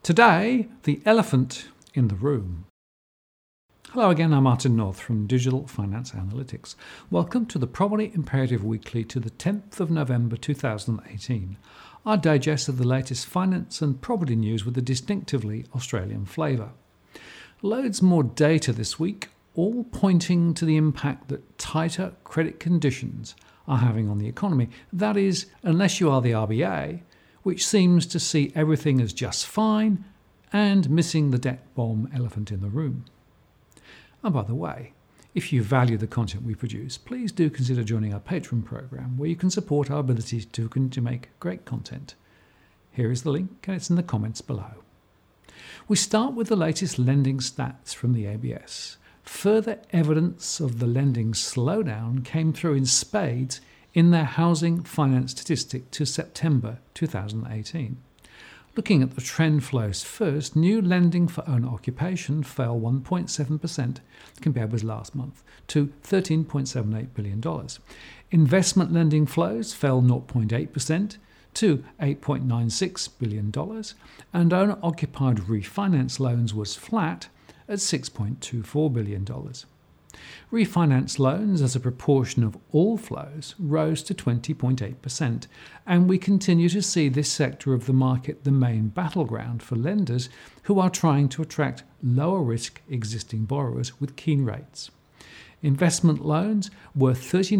Today, the elephant in the room. Hello again, I'm Martin North from Digital Finance Analytics. Welcome to the Property Imperative Weekly to the 10th of November 2018, our digest of the latest finance and property news with a distinctively Australian flavour. Loads more data this week, all pointing to the impact that tighter credit conditions are having on the economy. That is, unless you are the RBA, which seems to see everything as just fine and missing the debt bomb elephant in the room. And by the way, if you value the content we produce, please do consider joining our Patreon program, where you can support our ability to make great content. Here is the link, and it's in the comments below. We start with the latest lending stats from the ABS. Further evidence of the lending slowdown came through in spades in their housing finance statistic to September 2018. Looking at the trend flows first, new lending for owner-occupation fell 1.7% compared with last month to $13.78 billion. Investment lending flows fell 0.8% to $8.96 billion, and owner-occupied refinance loans was flat at $6.24 billion. Refinance loans as a proportion of all flows rose to 20.8%, and we continue to see this sector of the market the main battleground for lenders who are trying to attract lower-risk existing borrowers with keen rates. Investment loans were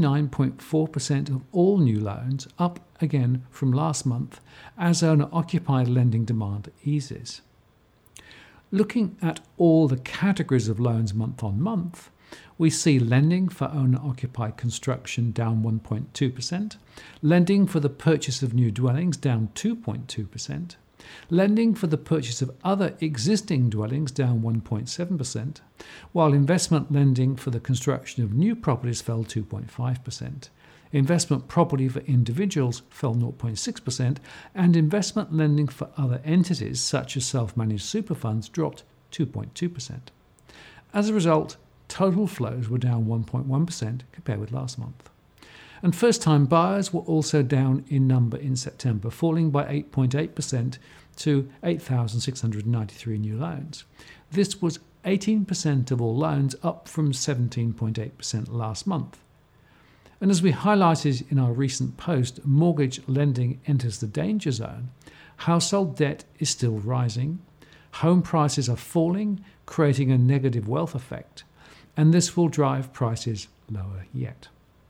39.4% of all new loans, up again from last month as owner-occupied lending demand eases. Looking at all the categories of loans month on month, we see lending for owner-occupied construction down 1.2%, lending for the purchase of new dwellings down 2.2%, lending for the purchase of other existing dwellings down 1.7%, while investment lending for the construction of new properties fell 2.5%. Investment property for individuals fell 0.6%, and investment lending for other entities, such as self-managed super funds, dropped 2.2%. As a result, total flows were down 1.1% compared with last month. And first-time buyers were also down in number in September, falling by 8.8% to 8,693 new loans. This was 18% of all loans, up from 17.8% last month. And as we highlighted in our recent post, mortgage lending enters the danger zone. Household debt is still rising. Home prices are falling, creating a negative wealth effect. And this will drive prices lower yet.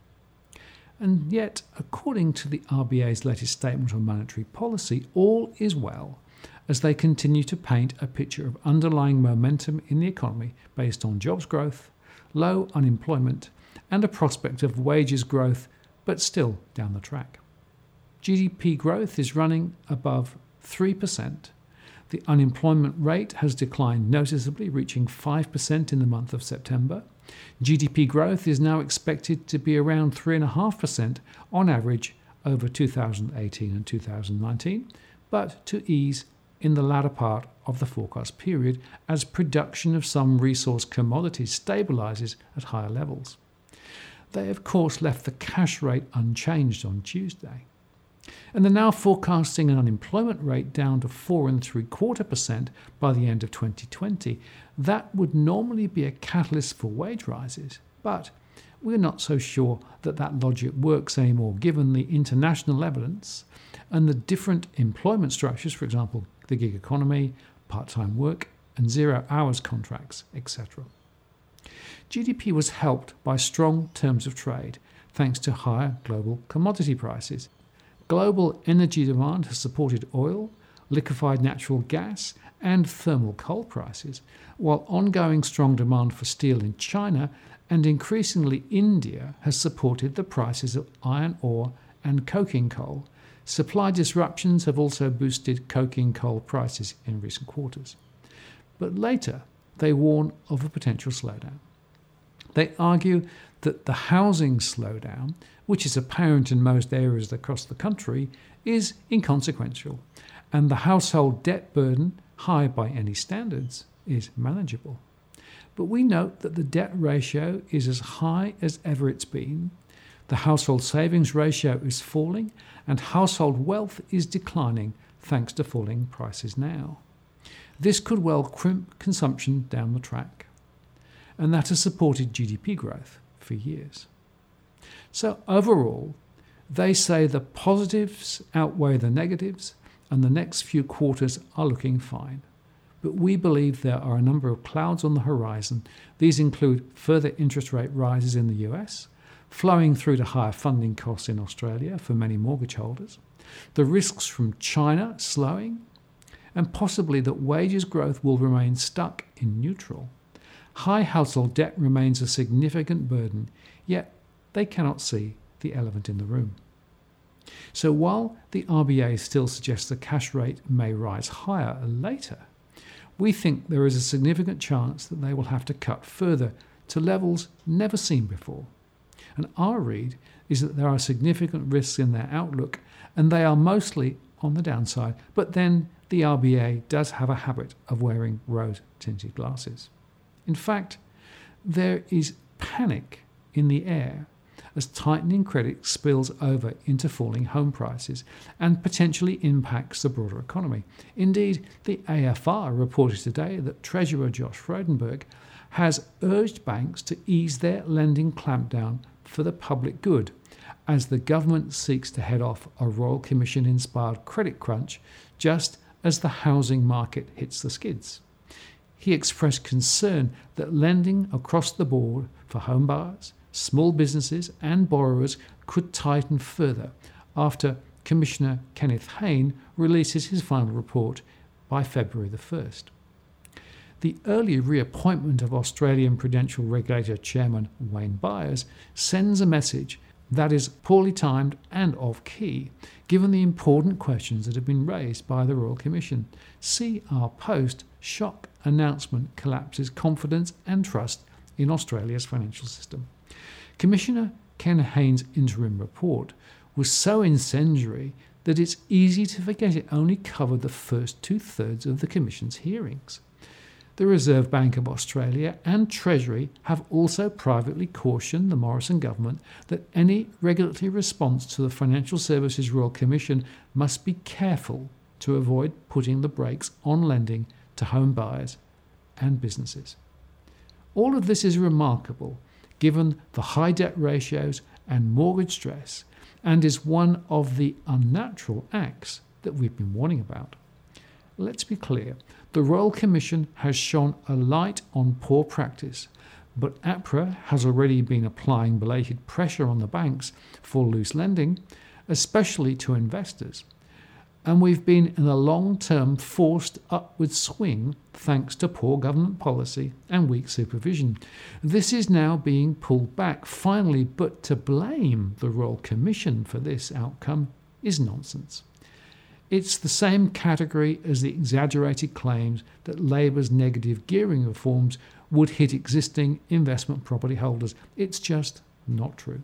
And yet, according to the RBA's latest statement on monetary policy, all is well as they continue to paint a picture of underlying momentum in the economy based on jobs growth, low unemployment, and a prospect of wages growth, but still down the track. GDP growth is running above 3%. The unemployment rate has declined noticeably, reaching 5% in the month of September. GDP growth is now expected to be around 3.5% on average over 2018 and 2019, but to ease in the latter part of the forecast period as production of some resource commodities stabilises at higher levels. They, of course, left the cash rate unchanged on Tuesday. And they're now forecasting an unemployment rate down to 4.75% by the end of 2020. That would normally be a catalyst for wage rises, but we're not so sure that logic works anymore given the international evidence and the different employment structures, for example, the gig economy, part-time work, and zero-hours contracts, etc. GDP was helped by strong terms of trade, thanks to higher global commodity prices. Global energy demand has supported oil, liquefied natural gas, and thermal coal prices, while ongoing strong demand for steel in China and increasingly India has supported the prices of iron ore and coking coal. Supply disruptions have also boosted coking coal prices in recent quarters. But later, they warn of a potential slowdown. They argue that the housing slowdown, which is apparent in most areas across the country, is inconsequential, and the household debt burden, high by any standards, is manageable. But we note that the debt ratio is as high as ever it's been, the household savings ratio is falling, and household wealth is declining thanks to falling prices now. This could well crimp consumption down the track, and that has supported GDP growth for years. So overall, they say the positives outweigh the negatives, and the next few quarters are looking fine. But we believe there are a number of clouds on the horizon. These include further interest rate rises in the US, flowing through to higher funding costs in Australia for many mortgage holders, the risks from China slowing, and possibly that wages growth will remain stuck in neutral. High household debt remains a significant burden, yet they cannot see the elephant in the room. So while the RBA still suggests the cash rate may rise higher later, we think there is a significant chance that they will have to cut further to levels never seen before. And our read is that there are significant risks in their outlook, and they are mostly on the downside. But then the RBA does have a habit of wearing rose-tinted glasses. In fact, there is panic in the air as tightening credit spills over into falling home prices and potentially impacts the broader economy. Indeed, the AFR reported today that Treasurer Josh Frydenberg has urged banks to ease their lending clampdown for the public good as the government seeks to head off a Royal Commission-inspired credit crunch just as the housing market hits the skids. He expressed concern that lending across the board for home buyers, small businesses and borrowers could tighten further after Commissioner Kenneth Hayne releases his final report by February the 1st. The early reappointment of Australian Prudential Regulator Chairman Wayne Byers sends a message that is poorly timed and off-key, given the important questions that have been raised by the Royal Commission. See our post, Shock Announcement Collapses Confidence and Trust in Australia's Financial System. Commissioner Ken Hayne's interim report was so incendiary that it's easy to forget it only covered the first 2/3 of the Commission's hearings. The Reserve Bank of Australia and Treasury have also privately cautioned the Morrison government that any regulatory response to the Financial Services Royal Commission must be careful to avoid putting the brakes on lending to home buyers and businesses. All of this is remarkable given the high debt ratios and mortgage stress, and is one of the unnatural acts that we've been warning about. Let's be clear, the Royal Commission has shone a light on poor practice, but APRA has already been applying belated pressure on the banks for loose lending, especially to investors. And we've been in a long-term forced upward swing thanks to poor government policy and weak supervision. This is now being pulled back finally, but to blame the Royal Commission for this outcome is nonsense. It's the same category as the exaggerated claims that Labour's negative gearing reforms would hit existing investment property holders. It's just not true.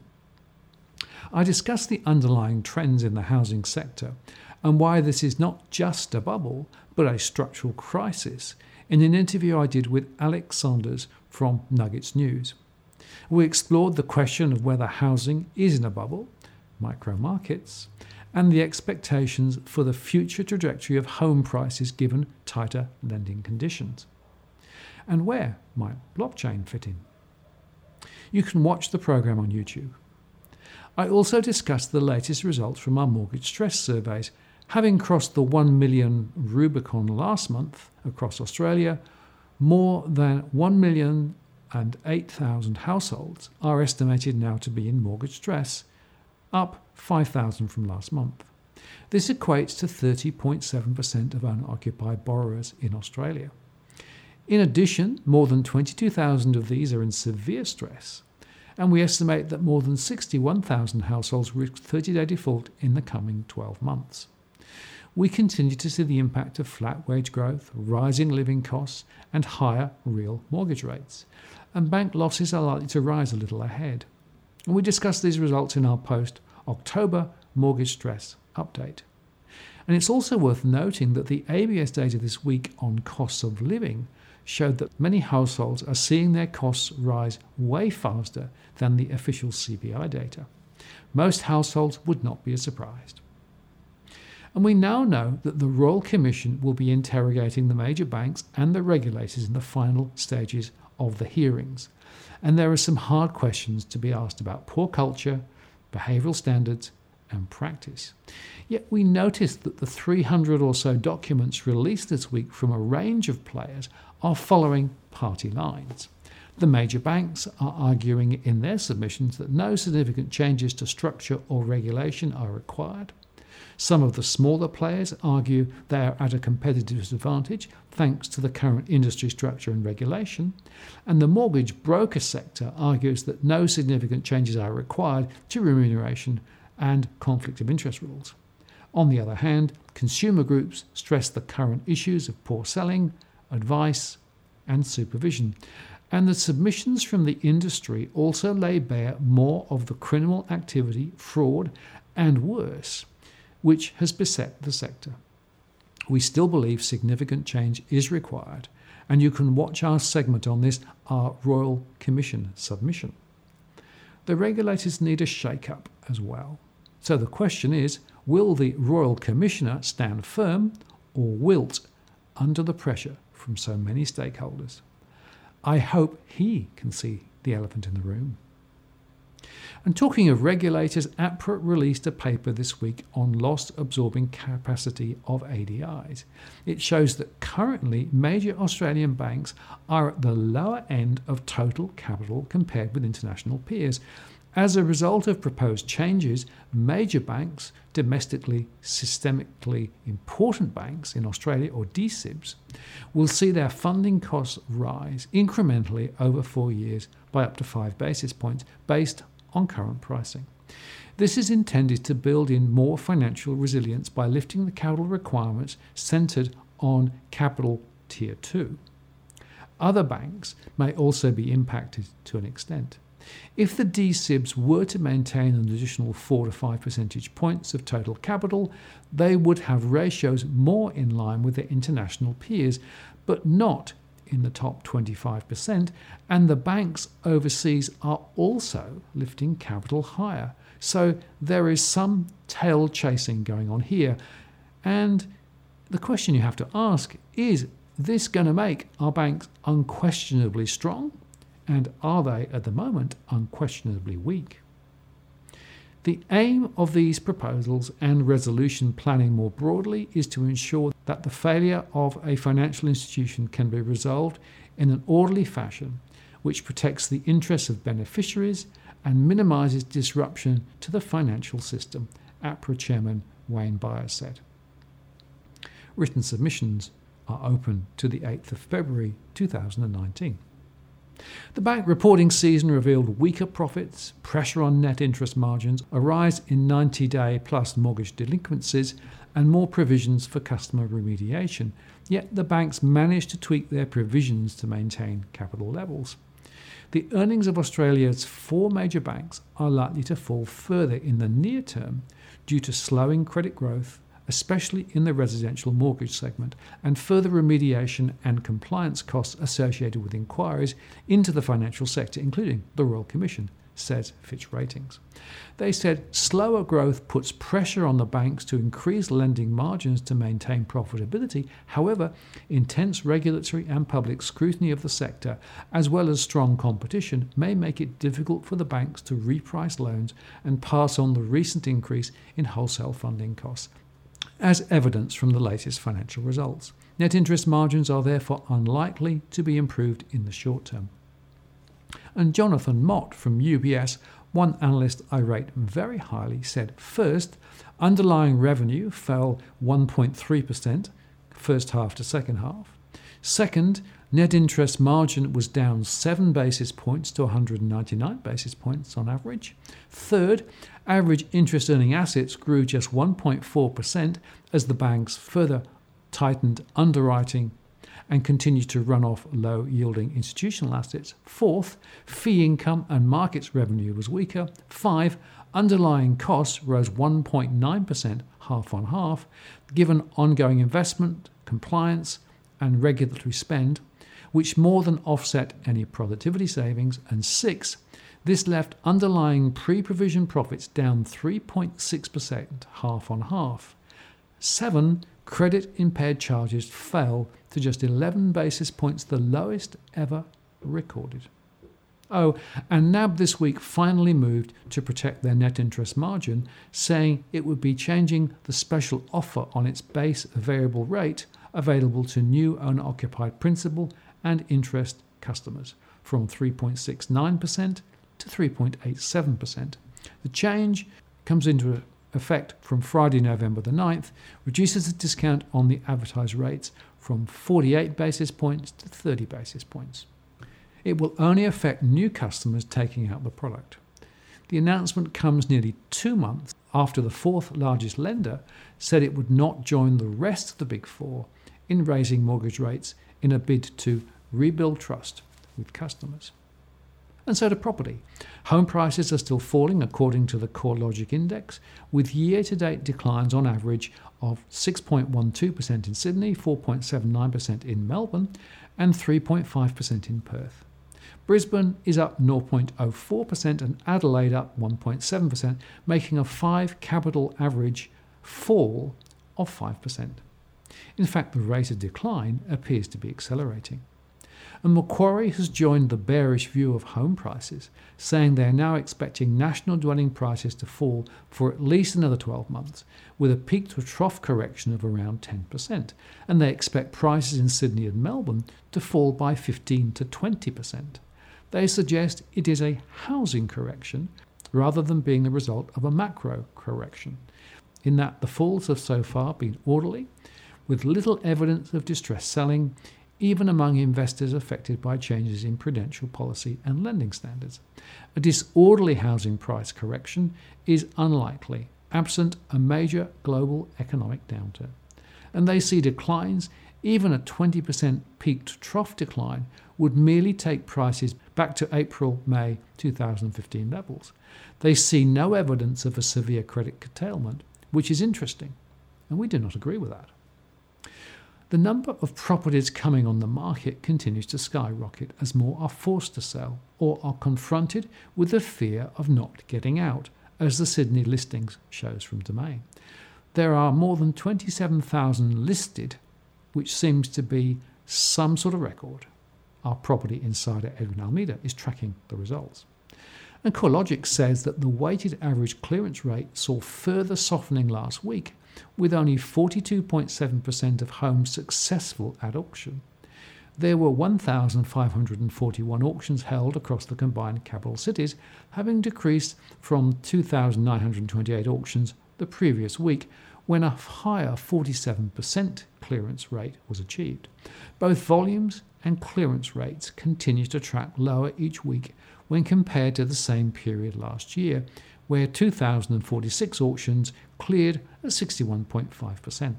I discussed the underlying trends in the housing sector and why this is not just a bubble, but a structural crisis in an interview I did with Alex Saunders from Nuggets News. We explored the question of whether housing is in a bubble, micro markets, and the expectations for the future trajectory of home prices given tighter lending conditions. And where might blockchain fit in? You can watch the program on YouTube. I also discussed the latest results from our mortgage stress surveys. Having crossed the 1 million Rubicon last month across Australia, more than 1,008,000 households are estimated now to be in mortgage stress, up 5,000 from last month. This equates to 30.7% of owner-occupied borrowers in Australia. In addition, more than 22,000 of these are in severe stress, and we estimate that more than 61,000 households risk 30-day default in the coming 12 months. We continue to see the impact of flat wage growth, rising living costs, and higher real mortgage rates. And bank losses are likely to rise a little ahead. And we discussed these results in our post-October mortgage stress update. And it's also worth noting that the ABS data this week on costs of living showed that many households are seeing their costs rise way faster than the official CPI data. Most households would not be as surprised. And we now know that the Royal Commission will be interrogating the major banks and the regulators in the final stages of the hearings. And there are some hard questions to be asked about poor culture, behavioural standards and practice. Yet we noticed that the 300 or so documents released this week from a range of players are following party lines. The major banks are arguing in their submissions that no significant changes to structure or regulation are required. Some of the smaller players argue they are at a competitive disadvantage thanks to the current industry structure and regulation, and the mortgage broker sector argues that no significant changes are required to remuneration and conflict of interest rules. On the other hand, consumer groups stress the current issues of poor selling, advice and supervision, and the submissions from the industry also lay bare more of the criminal activity, fraud and worse, which has beset the sector. We still believe significant change is required, and you can watch our segment on this, our Royal Commission submission. The regulators need a shake-up as well. So the question is, will the Royal Commissioner stand firm or wilt under the pressure from so many stakeholders? I hope he can see the elephant in the room. And talking of regulators, APRA released a paper this week on loss absorbing capacity of ADIs. It shows that currently major Australian banks are at the lower end of total capital compared with international peers. As a result of proposed changes, major banks, domestically systemically important banks in Australia or DSIBs, will see their funding costs rise incrementally over 4 years by up to 5 basis points based on current pricing. This is intended to build in more financial resilience by lifting the capital requirements centred on capital Tier 2. Other banks may also be impacted to an extent. If the DSIBs were to maintain an additional 4 to 5 percentage points of total capital, they would have ratios more in line with their international peers, but not in the top 25%, and the banks overseas are also lifting capital higher. So there is some tail chasing going on here. And the question you have to ask is this going to make our banks unquestionably strong? And are they, at the moment, unquestionably weak? The aim of these proposals and resolution planning more broadly is to ensure that the failure of a financial institution can be resolved in an orderly fashion which protects the interests of beneficiaries and minimises disruption to the financial system, APRA Chairman Wayne Byers said. Written submissions are open to the 8th of February 2019. The bank reporting season revealed weaker profits, pressure on net interest margins, a rise in 90-day plus mortgage delinquencies, and more provisions for customer remediation. Yet the banks managed to tweak their provisions to maintain capital levels. The earnings of Australia's 4 major banks are likely to fall further in the near term due to slowing credit growth, especially in the residential mortgage segment, and further remediation and compliance costs associated with inquiries into the financial sector, including the Royal Commission, says Fitch Ratings. They said slower growth puts pressure on the banks to increase lending margins to maintain profitability. However, intense regulatory and public scrutiny of the sector, as well as strong competition, may make it difficult for the banks to reprice loans and pass on the recent increase in wholesale funding costs, as evidenced from the latest financial results. Net interest margins are therefore unlikely to be improved in the short term. And Jonathan Mott from UBS, one analyst I rate very highly, said, first, underlying revenue fell 1.3% first half to second half. Second, net interest margin was down 7 basis points to 199 basis points on average. Third, average interest earning assets grew just 1.4% as the banks further tightened underwriting and continued to run off low-yielding institutional assets. Fourth, fee income and markets revenue was weaker. 5, underlying costs rose 1.9% half on half, given ongoing investment, compliance and regulatory spend, which more than offset any productivity savings. And 6, this left underlying pre-provision profits down 3.6% half on half. 7 credit-impaired charges fell to just 11 basis points, the lowest ever recorded. Oh, and NAB this week finally moved to protect their net interest margin, saying it would be changing the special offer on its base variable rate available to new owner-occupied principal and interest customers from 3.69% to 3.87%. The change comes into effect from Friday, November the 9th, reduces the discount on the advertised rates from 48 basis points to 30 basis points. It will only affect new customers taking out the product. The announcement comes nearly 2 months after the fourth largest lender said it would not join the rest of the Big Four in raising mortgage rates in a bid to rebuild trust with customers. And so to property. Home prices are still falling according to the CoreLogic Index, with year-to-date declines on average of 6.12% in Sydney, 4.79% in Melbourne, and 3.5% in Perth. Brisbane is up 0.04% and Adelaide up 1.7%, making a 5-capital average fall of 5%. In fact, the rate of decline appears to be accelerating. And Macquarie has joined the bearish view of home prices, saying they are now expecting national dwelling prices to fall for at least another 12 months, with a peak to trough correction of around 10%, and they expect prices in Sydney and Melbourne to fall by 15 to 20%. They suggest it is a housing correction rather than being the result of a macro correction, in that the falls have so far been orderly, with little evidence of distress selling, even among investors affected by changes in prudential policy and lending standards. A disorderly housing price correction is unlikely, absent a major global economic downturn. And they see declines, even a 20% peak-to-trough decline, would merely take prices back to April-May 2015 levels. They see no evidence of a severe credit curtailment, which is interesting, and we do not agree with that. The number of properties coming on the market continues to skyrocket as more are forced to sell or are confronted with the fear of not getting out, as the Sydney listings shows from Domain. There are more than 27,000 listed, which seems to be some sort of record. Our property insider Edwin Almeida is tracking the results. And CoreLogic says that the weighted average clearance rate saw further softening last week, with only 42.7% of homes successful at auction. There were 1,541 auctions held across the combined capital cities, having decreased from 2,928 auctions the previous week, when a higher 47% clearance rate was achieved. Both volumes and clearance rates continue to track lower each week when compared to the same period last year, where 2,046 auctions cleared at 61.5%.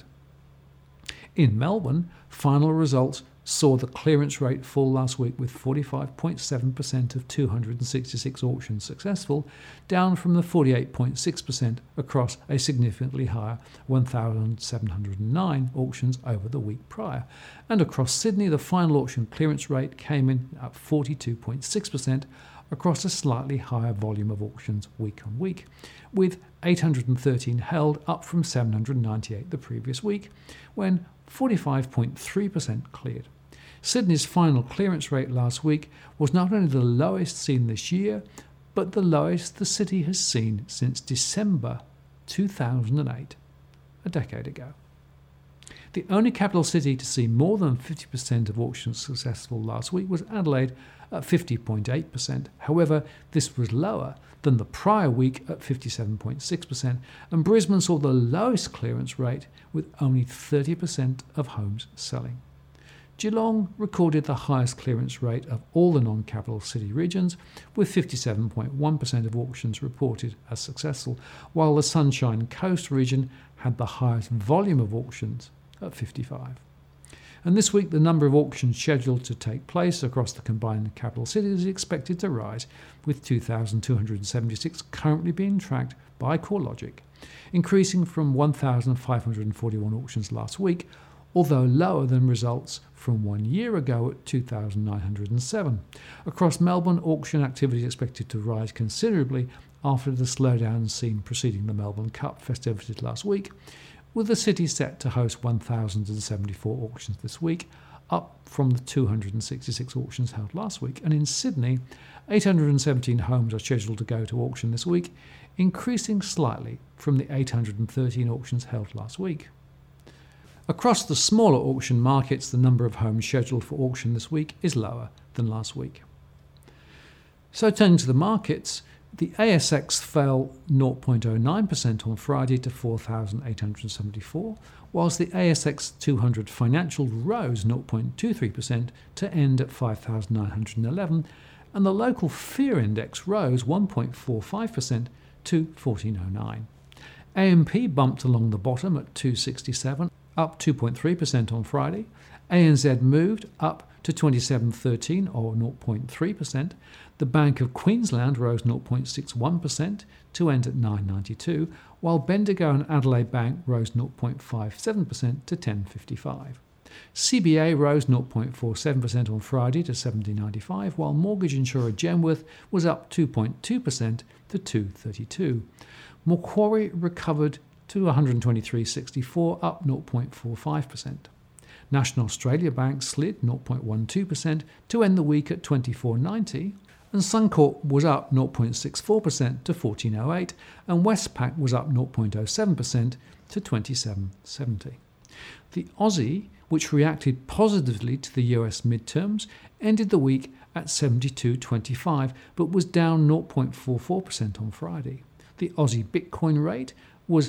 In Melbourne, final results saw the clearance rate fall last week, with 45.7% of 266 auctions successful, down from the 48.6% across a significantly higher 1,709 auctions over the week prior. And across Sydney, the final auction clearance rate came in at 42.6%, across a slightly higher volume of auctions week on week, with 813 held, up from 798 the previous week, when 45.3% cleared. Sydney's final clearance rate last week was not only the lowest seen this year, but the lowest the city has seen since December 2008, a decade ago. The only capital city to see more than 50% of auctions successful last week was Adelaide at 50.8%. However, this was lower than the prior week at 57.6%, and Brisbane saw the lowest clearance rate with only 30% of homes selling. Geelong recorded the highest clearance rate of all the non-capital city regions, with 57.1% of auctions reported as successful, while the Sunshine Coast region had the highest volume of auctions at 55. And this week, the number of auctions scheduled to take place across the combined capital cities is expected to rise, with 2,276 currently being tracked by CoreLogic, increasing from 1,541 auctions last week, although lower than results from 1 year ago at 2,907. Across Melbourne, auction activity is expected to rise considerably after the slowdown seen preceding the Melbourne Cup festivities last week, with the city set to host 1,074 auctions this week, up from the 266 auctions held last week. And in Sydney, 817 homes are scheduled to go to auction this week, increasing slightly from the 813 auctions held last week. Across the smaller auction markets, the number of homes scheduled for auction this week is lower than last week. So turning to the markets, the ASX fell 0.09% on Friday to 4,874, whilst the ASX 200 Financial rose 0.23% to end at 5,911, and the local fear index rose 1.45% to 1409. AMP bumped along the bottom at 267, up 2.3% on Friday. ANZ moved up to 2713 or 0.3%. The Bank of Queensland rose 0.61% to end at 992, while Bendigo and Adelaide Bank rose 0.57% to 1055. CBA rose 0.47% on Friday to 7095, while mortgage insurer Genworth was up 2.2% to 232. Macquarie recovered to 123.64, up 0.45%. National Australia Bank slid 0.12% to end the week at 24.90, and Suncorp was up 0.64% to 14.08, and Westpac was up 0.07% to 27.70. The Aussie, which reacted positively to the US midterms, ended the week at 72.25, but was down 0.44% on Friday. The Aussie Bitcoin rate was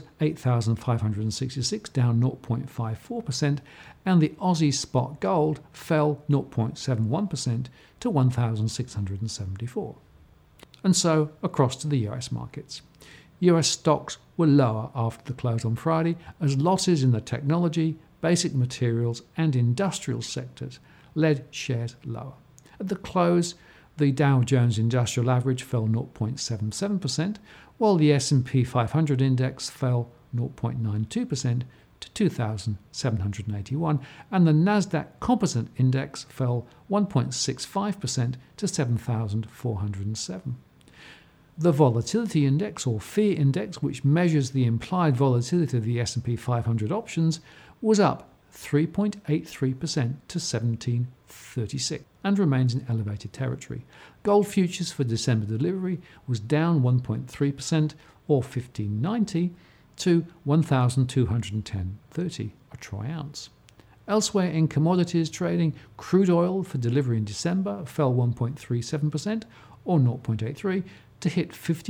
8,566, down 0.54%, and the Aussie spot gold fell 0.71% to 1,674. And so across to the US markets. US stocks were lower after the close on Friday as losses in the technology, basic materials and industrial sectors led shares lower. At the close, the Dow Jones Industrial Average fell 0.77%, while the S&P 500 index fell 0.92% to 2,781, and the Nasdaq Composite Index fell 1.65% to 7,407. The Volatility Index, or Fear Index, which measures the implied volatility of the S&P 500 options, was up 3.83% to 1736 and remains in elevated territory. Gold futures for December delivery was down 1.3% or 1590 to 1,210.30 a troy ounce. Elsewhere in commodities trading, crude oil for delivery in December fell 1.37% or 0.83 to hit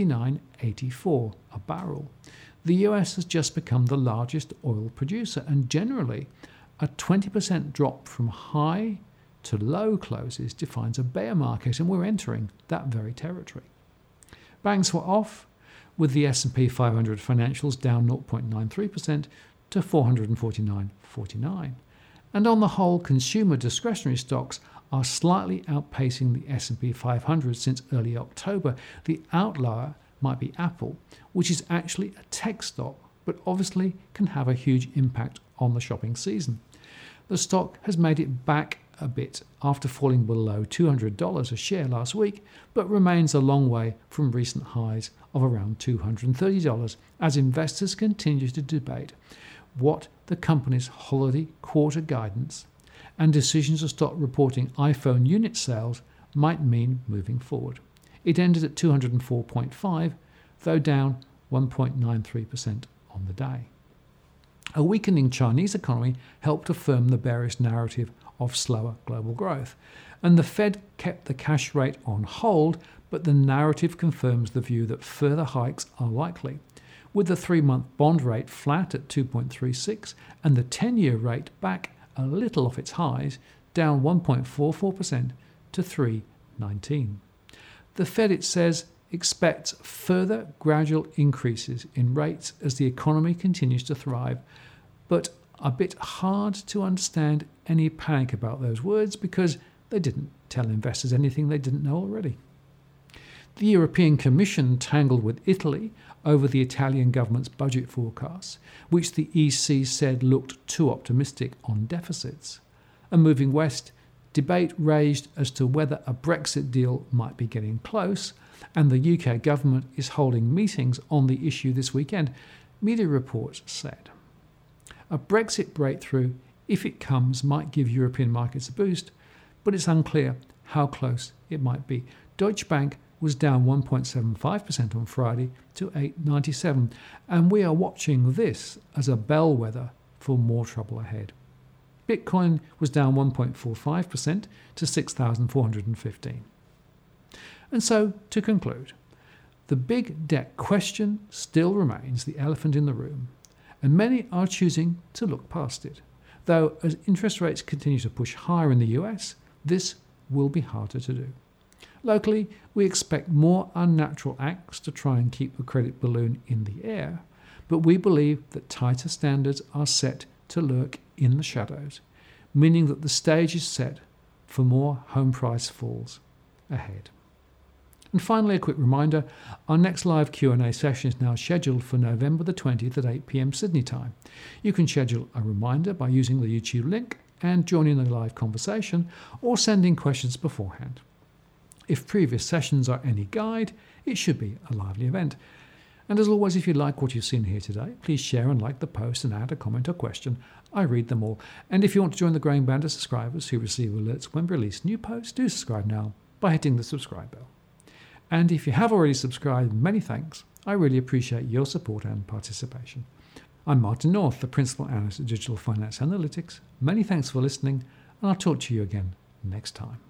59.84 a barrel. The US has just become the largest oil producer, and generally a 20% drop from high to low closes defines a bear market, and we're entering that very territory. Banks were off, with the S&P 500 financials down 0.93% to 449.49. And on the whole, consumer discretionary stocks are slightly outpacing the S&P 500 since early October. The outlier might be Apple, which is actually a tech stock, but obviously can have a huge impact on the shopping season. The stock has made it back a bit after falling below $200 a share last week, but remains a long way from recent highs of around $230 as investors continue to debate what the company's holiday quarter guidance and decisions to stop reporting iPhone unit sales might mean moving forward. It ended at 204.5, though down 1.93% on the day. A weakening Chinese economy helped affirm the bearish narrative of slower global growth, and the Fed kept the cash rate on hold, but the narrative confirms the view that further hikes are likely, with the 3-month bond rate flat at 2.36 and the 10-year rate back a little off its highs, down 1.44% to 3.19. The Fed, it says, expects further gradual increases in rates as the economy continues to thrive, but a bit hard to understand any panic about those words because they didn't tell investors anything they didn't know already. The European Commission tangled with Italy over the Italian government's budget forecasts, which the EC said looked too optimistic on deficits. And moving west, debate raged as to whether a Brexit deal might be getting close, and the UK government is holding meetings on the issue this weekend, media reports said. A Brexit breakthrough, if it comes, might give European markets a boost, but it's unclear how close it might be. Deutsche Bank was down 1.75% on Friday to 8.97, and we are watching this as a bellwether for more trouble ahead. Bitcoin was down 1.45% to 6,415. And so, to conclude, the big debt question still remains the elephant in the room, and many are choosing to look past it. Though as interest rates continue to push higher in the US, this will be harder to do. Locally, we expect more unnatural acts to try and keep the credit balloon in the air, but we believe that tighter standards are set to lurk in the shadows, meaning that the stage is set for more home price falls ahead. And finally, a quick reminder, our next live Q&A session is now scheduled for November the 20th at 8 p.m. Sydney time. You can schedule a reminder by using the YouTube link and joining the live conversation or sending questions beforehand. If previous sessions are any guide, it should be a lively event. And as always, if you like what you've seen here today, please share and like the post and add a comment or question. I read them all. And if you want to join the growing band of subscribers who receive alerts when we release new posts, do subscribe now by hitting the subscribe bell. And if you have already subscribed, many thanks. I really appreciate your support and participation. I'm Martin North, the Principal Analyst at Digital Finance Analytics. Many thanks for listening, and I'll talk to you again next time.